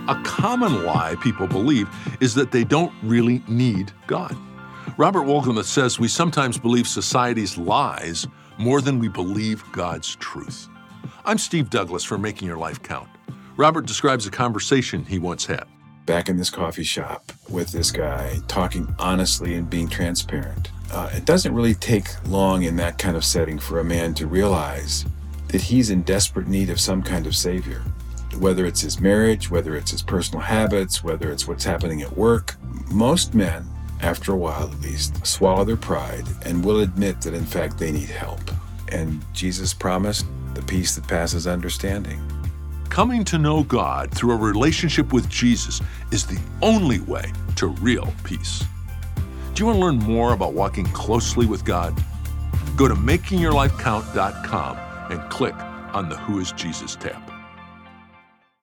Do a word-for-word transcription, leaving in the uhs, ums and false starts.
A common lie people believe is that they don't really need God. Robert Wolgemuth says we sometimes believe society's lies more than we believe God's truth. I'm Steve Douglas for Making Your Life Count. Robert describes a conversation he once had. Back in this coffee shop with this guy, talking honestly and being transparent. Uh, it doesn't really take long in that kind of setting for a man to realize that he's in desperate need of some kind of savior. Whether it's his marriage, whether it's his personal habits, whether it's what's happening at work, most men, after a while at least, swallow their pride and will admit that in fact they need help. And Jesus promised the peace that passes understanding. Coming to know God through a relationship with Jesus is the only way to real peace. Do you want to learn more about walking closely with God? Go to making your life count dot com and click on the Who is Jesus tab.